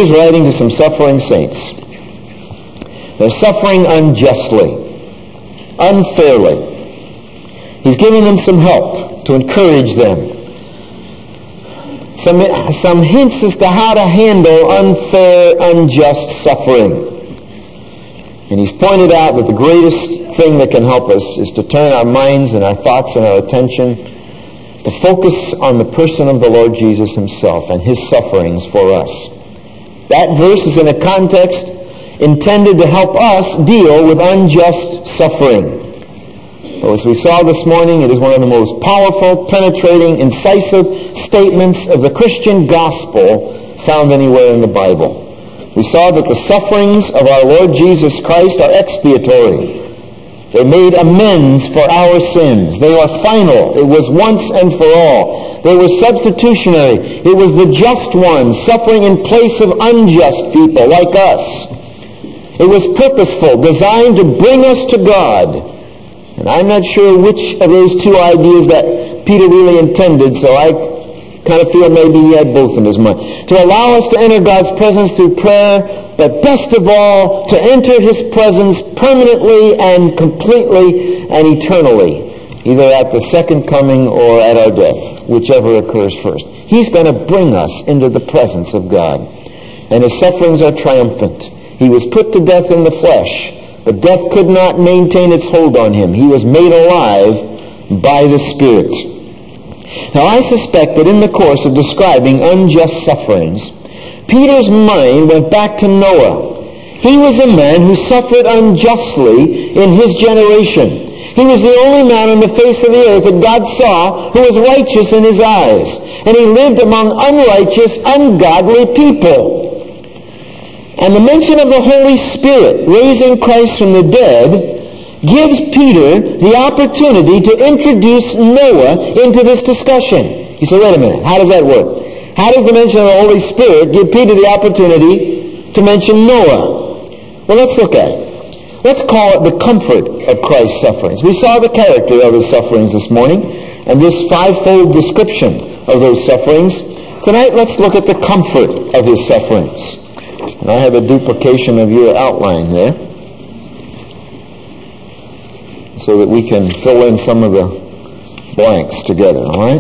He's writing to some suffering saints. They're suffering unjustly, unfairly. He's giving them some help to encourage them. Some hints as to how to handle unfair, unjust suffering. And he's pointed out that the greatest thing that can help us is to turn our minds and our thoughts and our attention to focus on the person of the Lord Jesus himself and his sufferings for us. That verse is in a context intended to help us deal with unjust suffering. So as we saw this morning, it is one of the most powerful, penetrating, incisive statements of the Christian gospel found anywhere in the Bible. We saw that the sufferings of our Lord Jesus Christ are expiatory. They made amends for our sins. They are final. It was once and for all. They were substitutionary. It was the just one suffering in place of unjust people like us. It was purposeful, designed to bring us to God. And I'm not sure which of those two ideas that Peter really intended, so I kind of feel maybe he had both in his mind. To allow us to enter God's presence through prayer, but best of all, to enter his presence permanently and completely and eternally, either at the second coming or at our death, whichever occurs first. He's going to bring us into the presence of God. And his sufferings are triumphant. He was put to death in the flesh, but death could not maintain its hold on him. He was made alive by the Spirit. Now, I suspect that in the course of describing unjust sufferings, Peter's mind went back to Noah. He was a man who suffered unjustly in his generation. He was the only man on the face of the earth that God saw who was righteous in his eyes. And he lived among unrighteous, ungodly people. And the mention of the Holy Spirit raising Christ from the dead gives Peter the opportunity to introduce Noah into this discussion. You say, wait a minute, how does that work? How does the mention of the Holy Spirit give Peter the opportunity to mention Noah? Well, let's look at it. Let's call it the comfort of Christ's sufferings. We saw the character of his sufferings this morning, and this fivefold description of those sufferings. Tonight, let's look at the comfort of his sufferings. And I have a duplication of your outline there, so that we can fill in some of the blanks together, all right?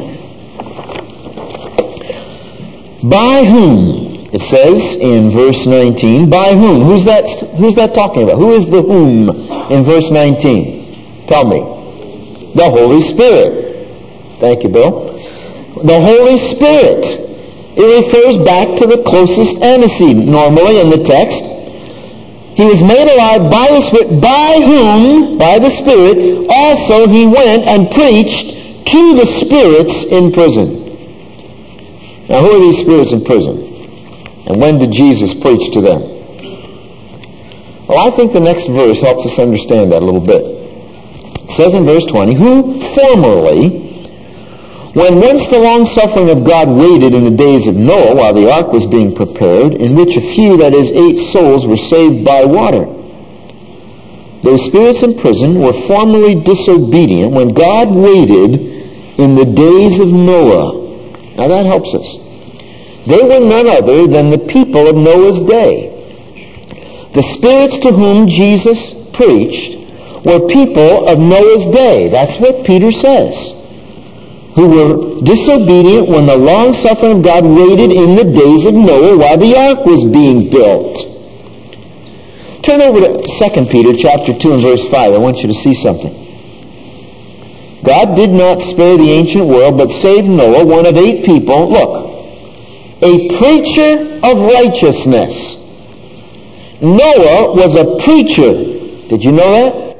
By whom, it says in verse 19, by whom? Who's that talking about? Who is the whom in verse 19? Tell me. The Holy Spirit. Thank you, Bill. The Holy Spirit. It refers back to the closest antecedent, normally in the text. He was made alive by the Spirit, by whom, by the Spirit, also he went and preached to the spirits in prison. Now, who are these spirits in prison? And when did Jesus preach to them? Well, I think the next verse helps us understand that a little bit. It says in verse 20, who formerly, when once the long-suffering of God waited in the days of Noah while the ark was being prepared, in which a few, that is, 8 souls, were saved by water. Those spirits in prison were formerly disobedient when God waited in the days of Noah. Now that helps us. They were none other than the people of Noah's day. The spirits to whom Jesus preached were people of Noah's day. That's what Peter says. Who were disobedient when the long-suffering of God waited in the days of Noah while the ark was being built. Turn over to 2 Peter chapter 2 and verse 5. I want you to see something. God did not spare the ancient world, but saved Noah, one of 8 people. Look, a preacher of righteousness. Noah was a preacher. Did you know that?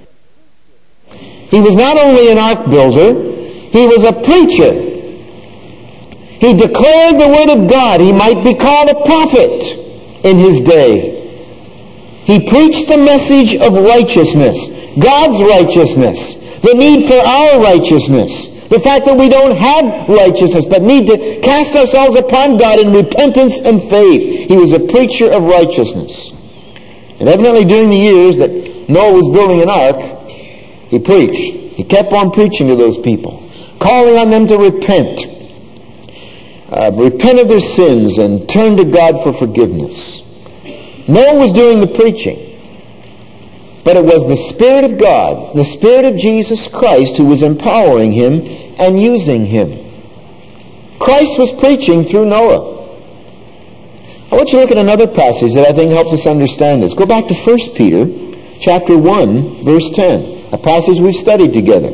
He was not only an ark builder, he was a preacher. He declared the word of God. He might be called a prophet in his day. He preached the message of righteousness, God's righteousness, the need for our righteousness, the fact that we don't have righteousness but need to cast ourselves upon God in repentance and faith. He was a preacher of righteousness. And evidently during the years that Noah was building an ark, he preached. He kept on preaching to those people, calling on them to repent. repent of their sins and turn to God for forgiveness. Noah was doing the preaching. But it was the Spirit of God, the Spirit of Jesus Christ, who was empowering him and using him. Christ was preaching through Noah. I want you to look at another passage that I think helps us understand this. Go back to 1 Peter chapter 1, verse 10, a passage we've studied together.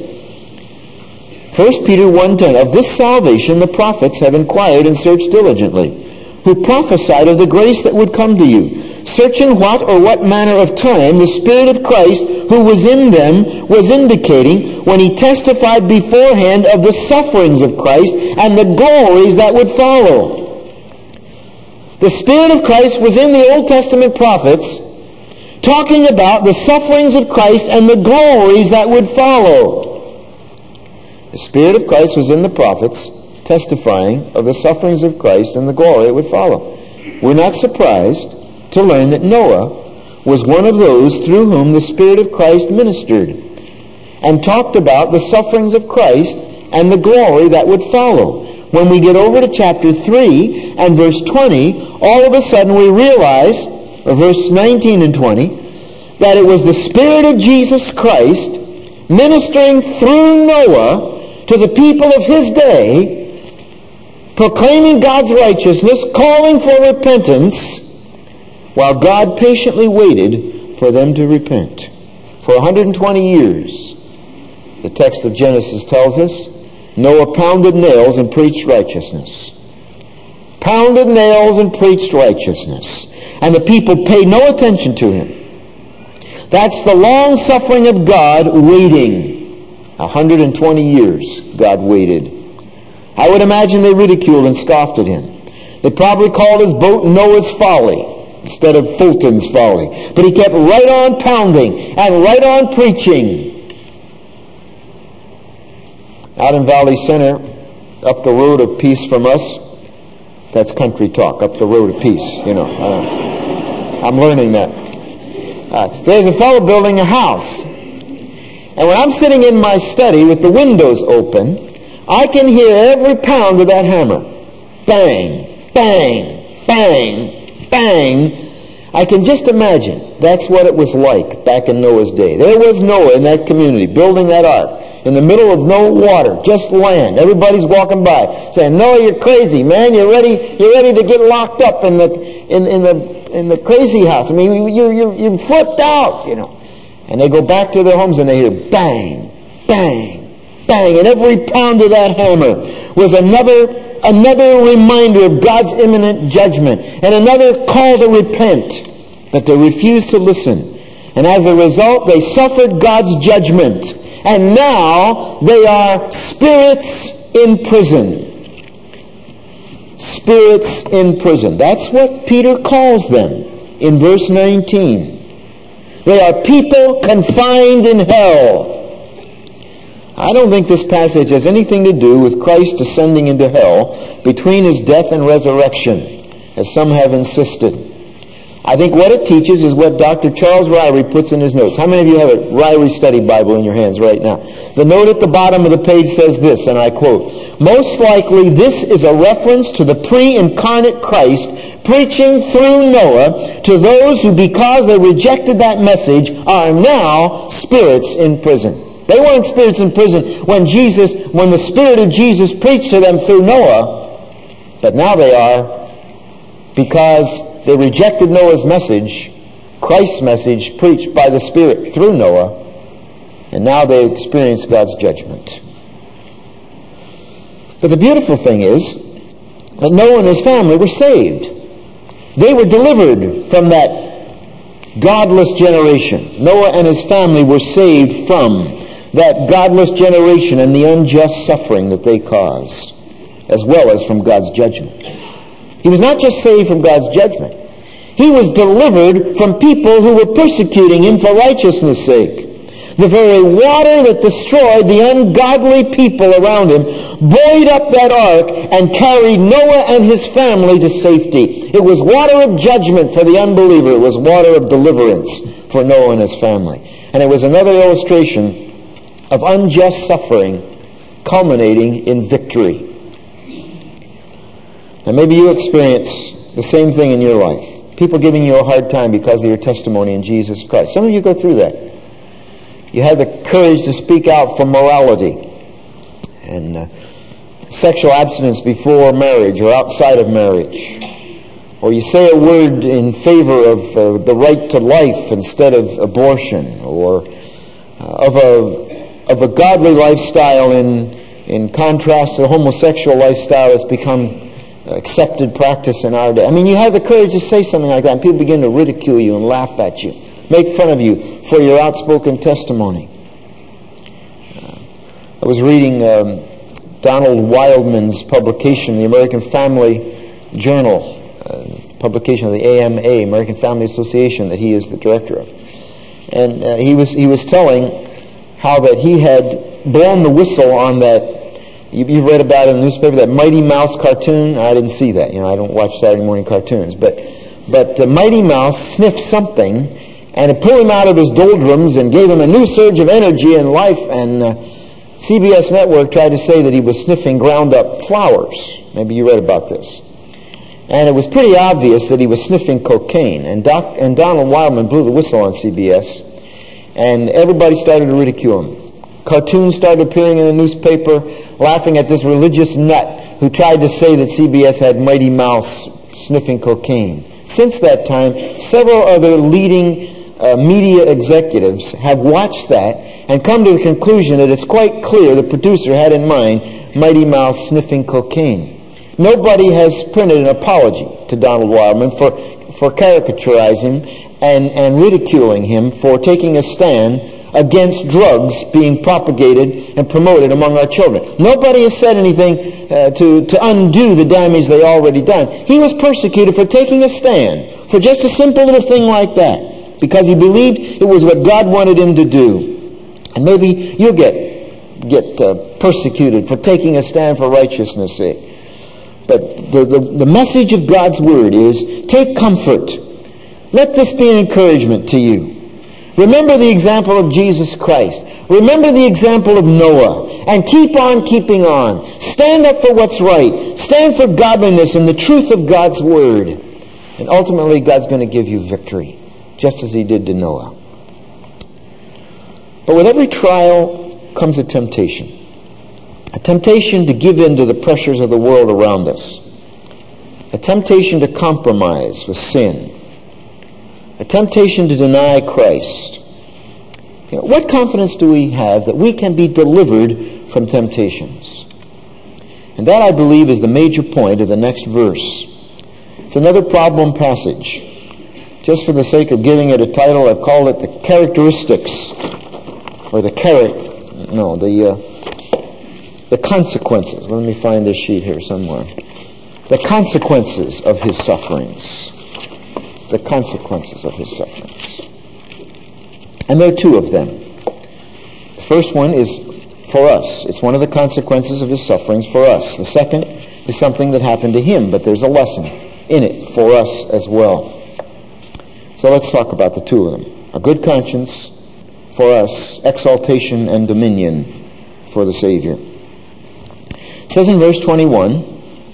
1 Peter 1:10, of this salvation the prophets have inquired and searched diligently, who prophesied of the grace that would come to you, searching what or what manner of time the Spirit of Christ who was in them was indicating when he testified beforehand of the sufferings of Christ and the glories that would follow. The Spirit of Christ was in the Old Testament prophets talking about the sufferings of Christ and the glories that would follow. The Spirit of Christ was in the prophets testifying of the sufferings of Christ and the glory that would follow. We're not surprised to learn that Noah was one of those through whom the Spirit of Christ ministered and talked about the sufferings of Christ and the glory that would follow. When we get over to chapter 3 and verse 20, all of a sudden we realize, or verse 19 and 20, that it was the Spirit of Jesus Christ ministering through Noah to the people of his day, proclaiming God's righteousness, calling for repentance, while God patiently waited for them to repent. For 120 years, the text of Genesis tells us, Noah pounded nails and preached righteousness. Pounded nails and preached righteousness. And the people paid no attention to him. That's the long suffering of God waiting. 120 years God waited. I would imagine they ridiculed and scoffed at him. They probably called his boat Noah's Folly instead of Fulton's Folly. But he kept right on pounding and right on preaching. Out in Valley Center, up the road of peace from us, that's country talk, up the road of peace, you know. I'm learning that. There's a fellow building a house. And when I'm sitting in my study with the windows open, I can hear every pound of that hammer. Bang, bang, bang, bang. I can just imagine that's what it was like back in Noah's day. There was Noah in that community building that ark in the middle of no water, just land. Everybody's walking by saying, "Noah, you're crazy, man. You're ready to get locked up in the crazy house. I mean, you're flipped out, you know." And they go back to their homes and they hear bang, bang, bang, and every pound of that hammer was another reminder of God's imminent judgment and another call to repent. But they refused to listen. And as a result, they suffered God's judgment. And now they are spirits in prison. Spirits in prison. That's what Peter calls them in verse 19. They are people confined in hell. I don't think this passage has anything to do with Christ descending into hell between his death and resurrection, as some have insisted. I think what it teaches is what Dr. Charles Ryrie puts in his notes. How many of you have a Ryrie Study Bible in your hands right now? The note at the bottom of the page says this, and I quote, "Most likely this is a reference to the pre-incarnate Christ preaching through Noah to those who, because they rejected that message, are now spirits in prison." They weren't spirits in prison when the Spirit of Jesus preached to them through Noah, but now they are because they rejected Noah's message, Christ's message preached by the Spirit through Noah, and now they experience God's judgment. But the beautiful thing is that Noah and his family were saved. They were delivered from that godless generation. Noah and his family were saved from that godless generation and the unjust suffering that they caused, as well as from God's judgment. He was not just saved from God's judgment. He was delivered from people who were persecuting him for righteousness' sake. The very water that destroyed the ungodly people around him buoyed up that ark and carried Noah and his family to safety. It was water of judgment for the unbeliever. It was water of deliverance for Noah and his family. And it was another illustration of unjust suffering culminating in victory. And maybe you experience the same thing in your life. People giving you a hard time because of your testimony in Jesus Christ. Some of you go through that. You have the courage to speak out for morality and sexual abstinence before marriage or outside of marriage. Or you say a word in favor of the right to life instead of abortion, or of a godly lifestyle in contrast to the homosexual lifestyle that's become accepted practice in our day. I mean, you have the courage to say something like that, and people begin to ridicule you and laugh at you, make fun of you for your outspoken testimony. I was reading Donald Wildman's publication, the American Family Journal, publication of the AMA, American Family Association, that he is the director of. And he was telling how that he had blown the whistle on that. You've read about it in the newspaper, that Mighty Mouse cartoon. I didn't see that. I don't watch Saturday morning cartoons. But Mighty Mouse sniffed something, and it pulled him out of his doldrums and gave him a new surge of energy and life. And CBS Network tried to say that he was sniffing ground-up flowers. Maybe you read about this. And it was pretty obvious that he was sniffing cocaine. And Donald Wildman blew the whistle on CBS, and everybody started to ridicule him. Cartoons started appearing in the newspaper, laughing at this religious nut who tried to say that CBS had Mighty Mouse sniffing cocaine. Since that time, several other leading media executives have watched that and come to the conclusion that it's quite clear the producer had in mind Mighty Mouse sniffing cocaine. Nobody has printed an apology to Donald Wildman for caricaturizing and ridiculing him for taking a stand against drugs being propagated and promoted among our children. Nobody has said anything to undo the damage they already done. He was persecuted for taking a stand for just a simple little thing like that, because he believed it was what God wanted him to do. And maybe you'll get persecuted for taking a stand for righteousness' sake. But the message of God's Word is, take comfort. Let this be an encouragement to you. Remember the example of Jesus Christ. Remember the example of Noah. And keep on keeping on. Stand up for what's right. Stand for godliness and the truth of God's Word. And ultimately, God's going to give you victory, just as He did to Noah. But with every trial comes a temptation. A temptation to give in to the pressures of the world around us. A temptation to compromise with sin. A temptation to deny Christ. What confidence do we have that we can be delivered from temptations? And that, I believe, is the major point of the next verse. It's another problem passage. Just for the sake of giving it a title, I've called it the characteristics, or the consequences. Let me find this sheet here somewhere. The consequences of His sufferings. The consequences of His sufferings. And there are two of them. The first one is for us. It's one of the consequences of His sufferings for us. The second is something that happened to Him, but there's a lesson in it for us as well. So let's talk about the two of them. A good conscience for us, exaltation and dominion for the Savior. It says in verse 21,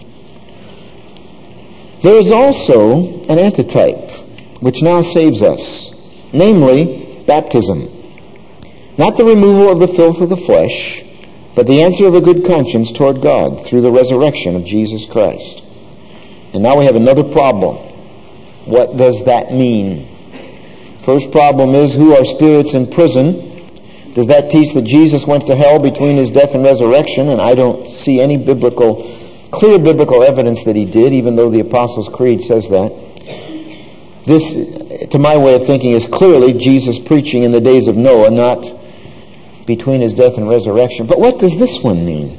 there is also an antitype which now saves us, namely baptism. Not the removal of the filth of the flesh, but the answer of a good conscience toward God through the resurrection of Jesus Christ. And now we have another problem. What does that mean? First problem is, who are spirits in prison? Does that teach that Jesus went to hell between His death and resurrection? And I don't see any clear biblical evidence that He did, even though the Apostles' Creed says that. This, to my way of thinking, is clearly Jesus preaching in the days of Noah, not between His death and resurrection. But what does this one mean?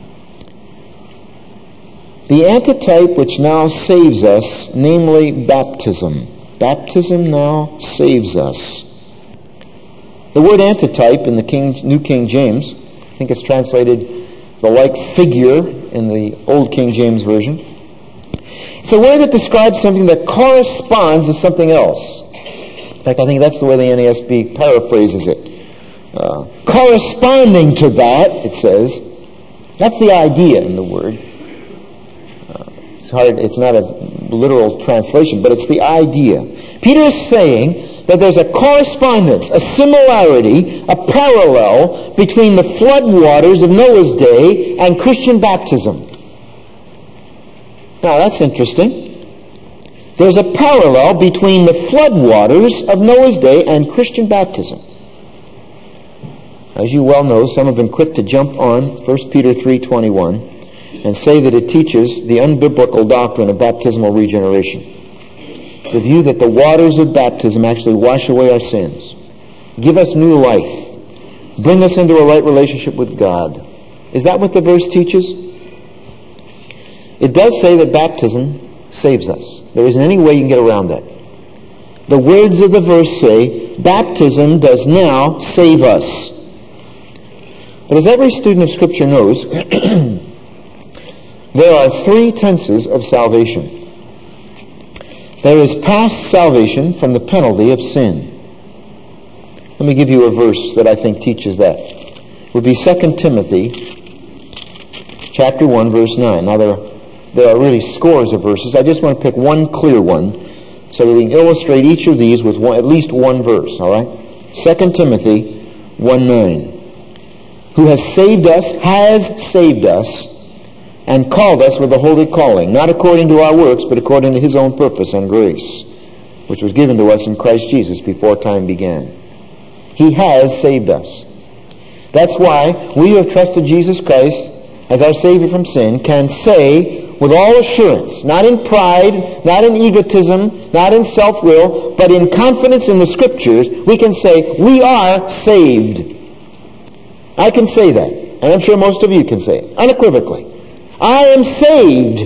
The antitype which now saves us, namely baptism. Baptism now saves us. The word antitype in the New King James, I think it's translated the like figure in the Old King James Version. It's a word that describes something that corresponds to something else. In fact, I think that's the way the NASB paraphrases it. Corresponding to that, it says, that's the idea in the word. it's not a literal translation, but it's the idea. Peter is saying that there's a correspondence, a similarity, a parallel between the flood waters of Noah's day and Christian baptism. Now that's interesting. There's a parallel between the flood waters of Noah's day and Christian baptism. As you well know, some have been quick to jump on 1 Peter 3:21 and say that it teaches the unbiblical doctrine of baptismal regeneration. The view that the waters of baptism actually wash away our sins, give us new life, bring us into a right relationship with God. Is that what the verse teaches? It does say that baptism saves us. There isn't any way you can get around that. The words of the verse say, baptism does now save us. But as every student of Scripture knows, there are three tenses of salvation. There is past salvation from the penalty of sin. Let me give you a verse that I think teaches that. It would be 2 Timothy chapter 1, verse 9. Now there are really scores of verses. I just want to pick one clear one so that we can illustrate each of these with at least one verse, all right? 2 Timothy 1:9. Who has saved us, and called us with a holy calling, not according to our works, but according to his own purpose and grace, which was given to us in Christ Jesus before time began. He has saved us. That's why we who have trusted Jesus Christ as our Savior from sin can say with all assurance, not in pride, not in egotism, not in self-will, but in confidence in the Scriptures, we can say, we are saved. I can say that, and I'm sure most of you can say it, unequivocally. I am saved.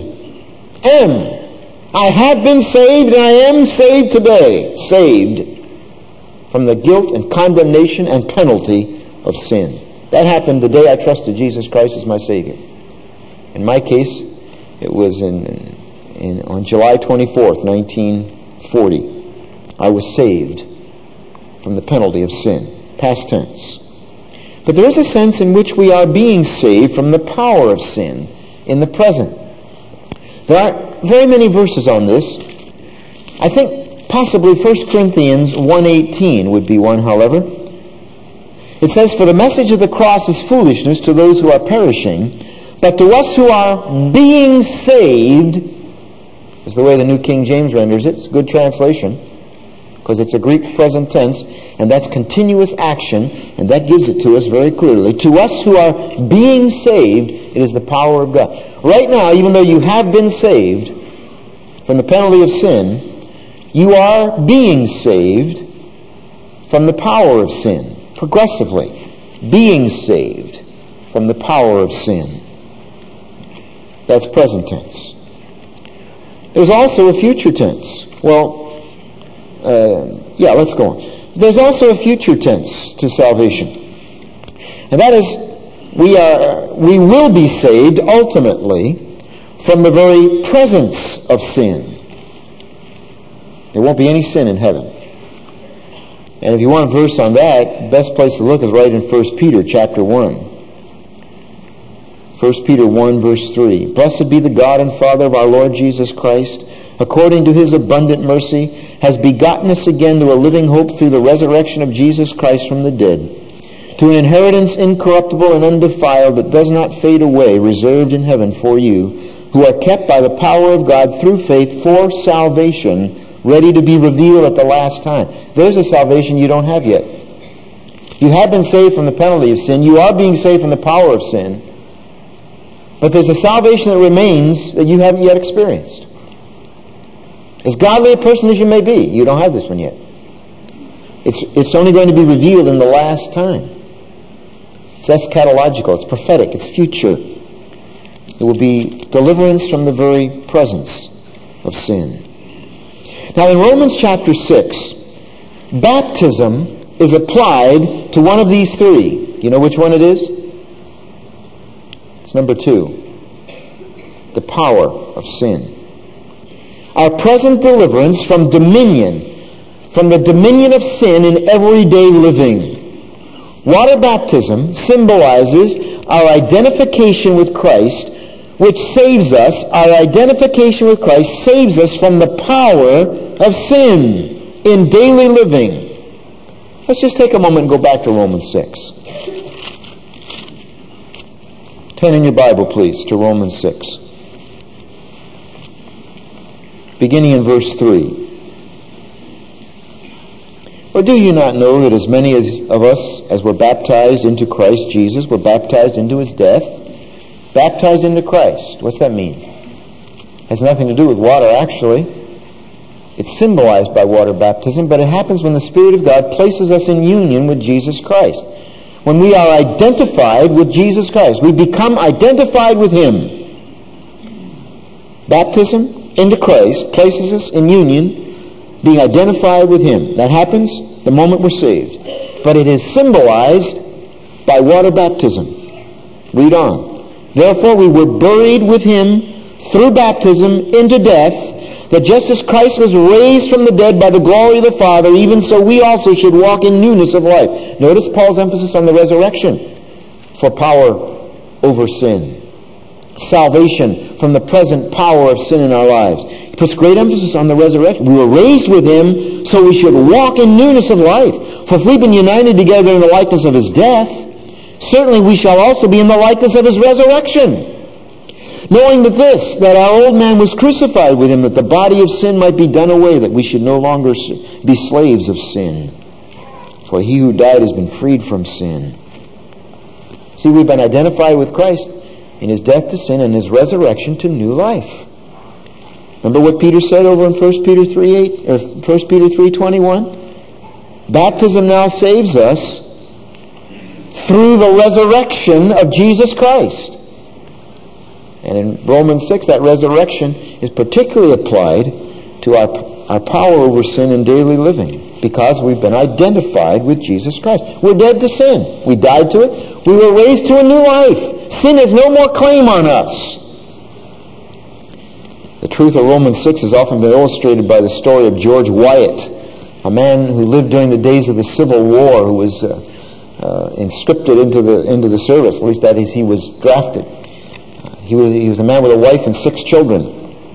I have been saved, and I am saved today. Saved from the guilt and condemnation and penalty of sin. That happened the day I trusted Jesus Christ as my Savior. In my case, it was on July 24th, 1940. I was saved from the penalty of sin. Past tense. But there is a sense in which we are being saved from the power of sin in the present. There aren't very many verses on this. I think possibly 1 Corinthians 1:18 would be one, however. It says, for the message of the cross is foolishness to those who are perishing, but to us who are being saved, is the way the New King James renders it. It's a good translation, because it's a Greek present tense, and that's continuous action, and that gives it to us very clearly. To us who are being saved, it is the power of God. Right now, even though you have been saved from the penalty of sin, you are being saved from the power of sin, progressively. Being saved from the power of sin. That's present tense. There's also a future tense. Let's go on. There's also a future tense to salvation. And that is, we will be saved ultimately from the very presence of sin. There won't be any sin in heaven. And if you want a verse on that, the best place to look is right in 1 Peter chapter 1. 1 Peter 1 verse 3. Blessed be the God and Father of our Lord Jesus Christ, according to his abundant mercy, has begotten us again to a living hope through the resurrection of Jesus Christ from the dead, to an inheritance incorruptible and undefiled that does not fade away, reserved in heaven for you, who are kept by the power of God through faith for salvation, ready to be revealed at the last time. There's a salvation you don't have yet. You have been saved from the penalty of sin. You are being saved from the power of sin. But there's a salvation that remains that you haven't yet experienced. As godly a person as you may be, you don't have this one yet. It's only going to be revealed in the last time. It's eschatological, it's prophetic, it's future. It will be deliverance from the very presence of sin. Now in Romans chapter 6, baptism is applied to one of these three. You know which one it is? It's number 2. The power of sin. Our present deliverance from the dominion of sin in everyday living. Water baptism symbolizes our identification with Christ which saves us, our identification with Christ saves us from the power of sin in daily living. Let's just take a moment and go back to Romans 6. Turn in your Bible, please, to Romans 6. Beginning in verse 3. Or do you not know that as many of us as were baptized into Christ Jesus were baptized into his death? Baptized into Christ. What's that mean? Has nothing to do with water, actually. It's symbolized by water baptism, but it happens when the Spirit of God places us in union with Jesus Christ. When we are identified with Jesus Christ, we become identified with him. Baptism into Christ places us in union, being identified with him. That happens the moment we're saved. But it is symbolized by water baptism. Read on. Therefore we were buried with him through baptism into death, that just as Christ was raised from the dead by the glory of the Father, even so we also should walk in newness of life. Notice Paul's emphasis on the resurrection for power over sin. Salvation from the present power of sin in our lives. He puts great emphasis on the resurrection. We were raised with him, so we should walk in newness of life. For if we've been united together in the likeness of his death, certainly we shall also be in the likeness of his resurrection. Knowing that our old man was crucified with him, that the body of sin might be done away, that we should no longer be slaves of sin. For he who died has been freed from sin. See, we've been identified with Christ in his death to sin and his resurrection to new life. Remember what Peter said over in 1 Peter 3:8 or 1 Peter 3:21? Baptism now saves us through the resurrection of Jesus Christ. And in Romans 6, that resurrection is particularly applied to our power over sin in daily living, because we've been identified with Jesus Christ. We're dead to sin. We died to it. We were raised to a new life. Sin has no more claim on us. The truth of Romans 6 has often been illustrated by the story of George Wyatt, a man who lived during the days of the Civil War, who was inscripted into the service. At least that is, he was drafted. He was a man with a wife and 6 children.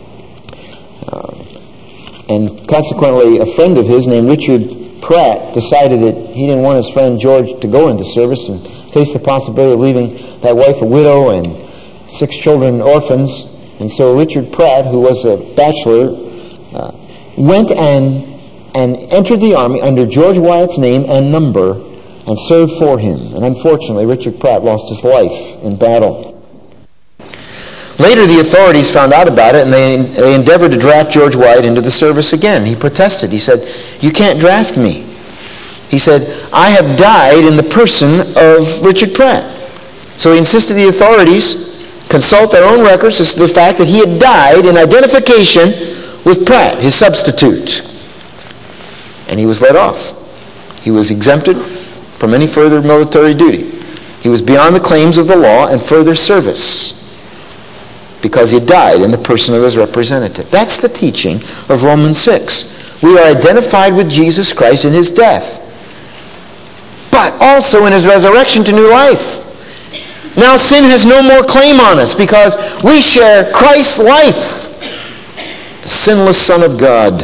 And consequently, a friend of his named Richard Pratt decided that he didn't want his friend George to go into service and face the possibility of leaving that wife a widow and 6 children orphans. And so Richard Pratt, who was a bachelor, went and entered the army under George Wyatt's name and number and served for him. And unfortunately, Richard Pratt lost his life in battle. Later, the authorities found out about it, and they endeavored to draft George Wyatt into the service again. He protested. He said, "You can't draft me." He said, "I have died in the person of Richard Pratt." So he insisted the authorities consult their own records as to the fact that he had died in identification with Pratt, his substitute. And he was let off. He was exempted from any further military duty. He was beyond the claims of the law and further service, because he died in the person of his representative. That's the teaching of Romans 6. We are identified with Jesus Christ in his death, but also in his resurrection to new life. Now sin has no more claim on us because we share Christ's life, the sinless Son of God.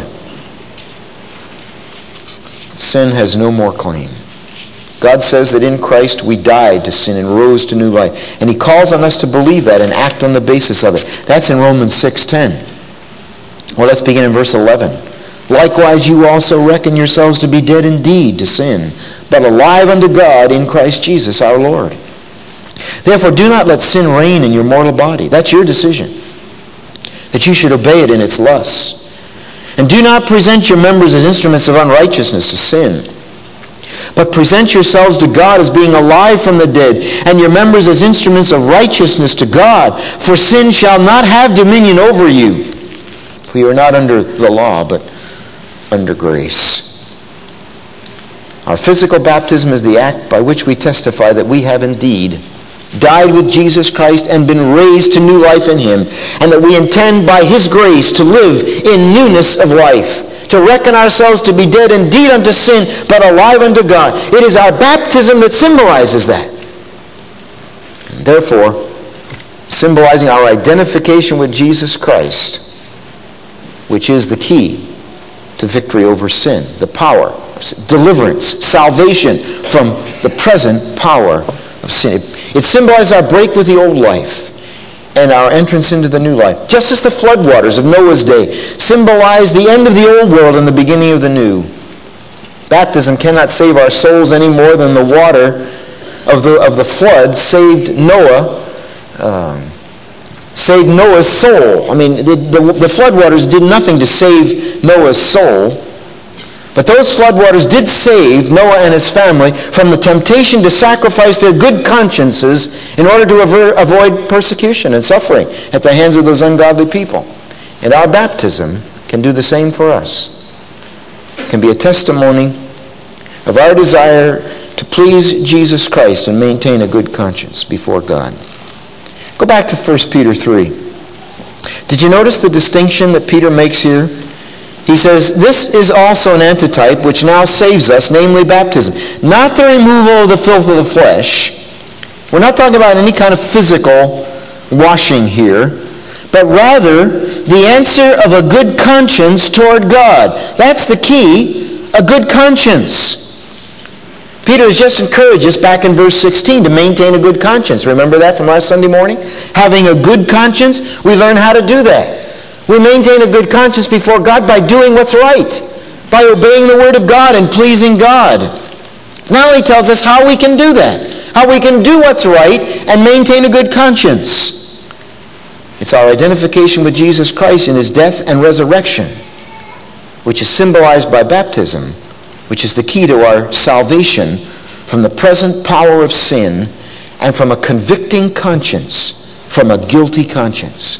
Sin has no more claim. God says that in Christ we died to sin and rose to new life. And he calls on us to believe that and act on the basis of it. That's in Romans 6:10. Well, let's begin in verse 11. Likewise, you also reckon yourselves to be dead indeed to sin, but alive unto God in Christ Jesus our Lord. Therefore, do not let sin reign in your mortal body. That's your decision, that you should obey it in its lusts. And do not present your members as instruments of unrighteousness to sin, but present yourselves to God as being alive from the dead, and your members as instruments of righteousness to God. For sin shall not have dominion over you. For you are not under the law, but under grace. Our physical baptism is the act by which we testify that we have indeed died with Jesus Christ and been raised to new life in him, and that we intend by his grace to live in newness of life, to reckon ourselves to be dead indeed unto sin, but alive unto God. It is our baptism that symbolizes that. And therefore, symbolizing our identification with Jesus Christ, which is the key to victory over sin, the power, deliverance, salvation from the present power of sin. It symbolizes our break with the old life and our entrance into the new life. Just as the floodwaters of Noah's day symbolize the end of the old world and the beginning of the new. Baptism cannot save our souls any more than the water of the flood saved Noah. Saved Noah's soul. I mean, the floodwaters did nothing to save Noah's soul. But those floodwaters did save Noah and his family from the temptation to sacrifice their good consciences in order to avoid persecution and suffering at the hands of those ungodly people. And our baptism can do the same for us. It can be a testimony of our desire to please Jesus Christ and maintain a good conscience before God. Go back to 1 Peter 3. Did you notice the distinction that Peter makes here? He says, this is also an antitype which now saves us, namely baptism. Not the removal of the filth of the flesh. We're not talking about any kind of physical washing here, but rather the answer of a good conscience toward God. That's the key, a good conscience. Peter has just encouraged us back in verse 16 to maintain a good conscience. Remember that from last Sunday morning? Having a good conscience, we learn how to do that. We maintain a good conscience before God by doing what's right, by obeying the Word of God and pleasing God. Now he tells us how we can do that, how we can do what's right and maintain a good conscience. It's our identification with Jesus Christ in his death and resurrection, which is symbolized by baptism, which is the key to our salvation from the present power of sin and from a convicting conscience, from a guilty conscience.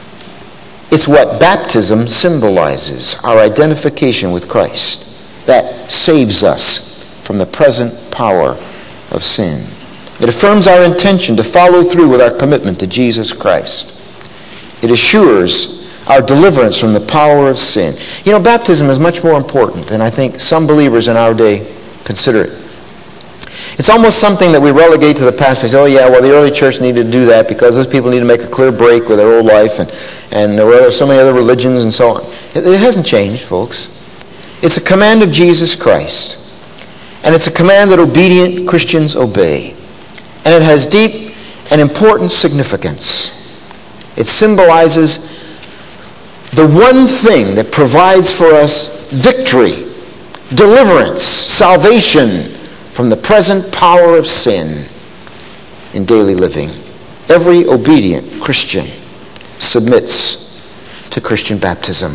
It's what baptism symbolizes, our identification with Christ. That saves us from the present power of sin. It affirms our intention to follow through with our commitment to Jesus Christ. It assures our deliverance from the power of sin. You know, baptism is much more important than I think some believers in our day consider it. It's almost something that we relegate to the past and say, oh yeah, well the early church needed to do that because those people need to make a clear break with their old life and there were so many other religions and so on. It hasn't changed, folks. It's a command of Jesus Christ. And it's a command that obedient Christians obey. And it has deep and important significance. It symbolizes the one thing that provides for us victory, deliverance, salvation from the present power of sin in daily living. Every obedient Christian submits to Christian baptism.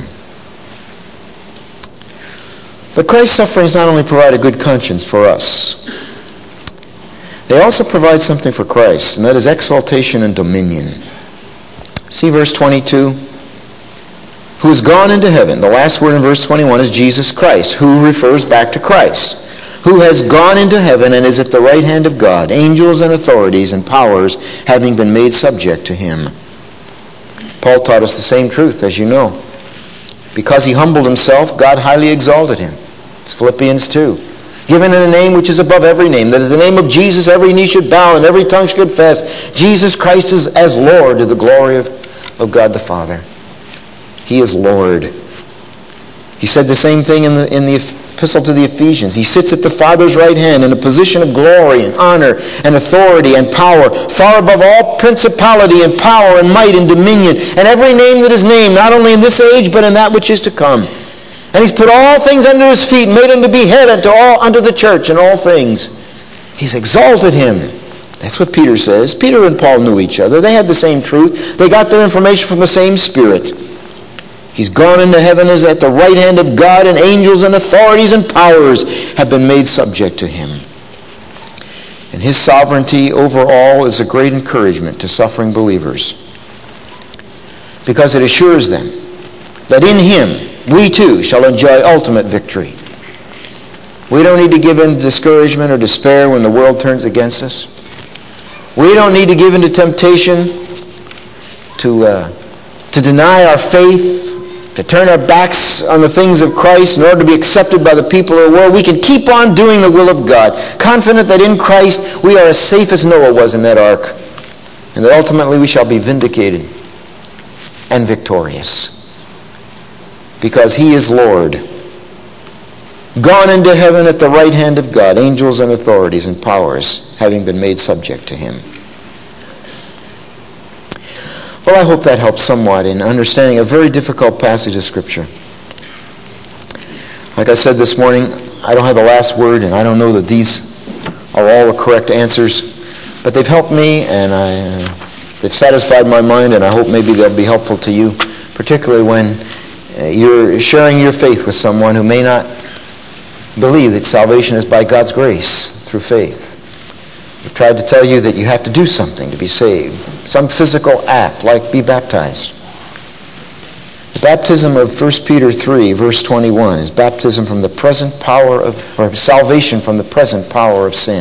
But Christ's sufferings not only provide a good conscience for us, they also provide something for Christ, and that is exaltation and dominion. See verse 22? Who has gone into heaven. The last word in verse 21 is Jesus Christ, who refers back to Christ. Who has gone into heaven and is at the right hand of God, angels and authorities and powers having been made subject to him. Paul taught us the same truth, as you know. Because he humbled himself, God highly exalted him. It's Philippians 2. Given in a name which is above every name, that at the name of Jesus every knee should bow and every tongue should confess Jesus Christ is as Lord, to the glory of God the Father. He is Lord. He said the same thing in the epistle to the Ephesians. He sits at the Father's right hand in a position of glory and honor and authority and power, far above all principality and power and might and dominion, and every name that is named, not only in this age, but in that which is to come. And he's put all things under his feet, made him to be head unto the church and all things. He's exalted him. That's what Peter says. Peter and Paul knew each other. They had the same truth. They got their information from the same Spirit. He's gone into heaven, is at the right hand of God, and angels and authorities and powers have been made subject to him. And his sovereignty over all is a great encouragement to suffering believers, because it assures them that in him we too shall enjoy ultimate victory. We don't need to give in to discouragement or despair when the world turns against us. We don't need to give in to temptation to deny our faith, to turn our backs on the things of Christ in order to be accepted by the people of the world. We can keep on doing the will of God, confident that in Christ we are as safe as Noah was in that ark, and that ultimately we shall be vindicated and victorious. Because he is Lord, gone into heaven at the right hand of God, angels and authorities and powers having been made subject to him. Well, I hope that helps somewhat in understanding a very difficult passage of Scripture. Like I said this morning, I don't have the last word, and I don't know that these are all the correct answers, but they've helped me, and they've satisfied my mind, and I hope maybe they'll be helpful to you, particularly when you're sharing your faith with someone who may not believe that salvation is by God's grace through faith. We've tried to tell you that you have to do something to be saved, some physical act like be baptized. The baptism of 1 Peter 3, verse 21 is baptism from the present power of, or salvation from the present power of sin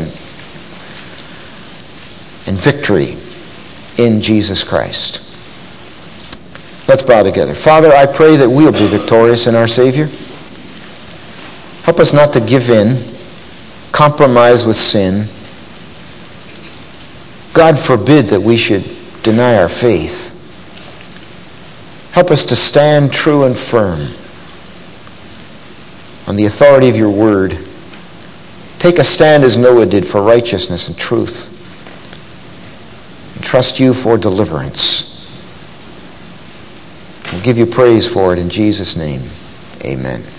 and victory in Jesus Christ. Let's bow together. Father, I pray that we'll be victorious in our Savior. Help us not to give in, compromise with sin. God forbid that we should deny our faith. Help us to stand true and firm on the authority of your word. Take a stand as Noah did for righteousness and truth. And trust you for deliverance. We'll give you praise for it in Jesus' name. Amen.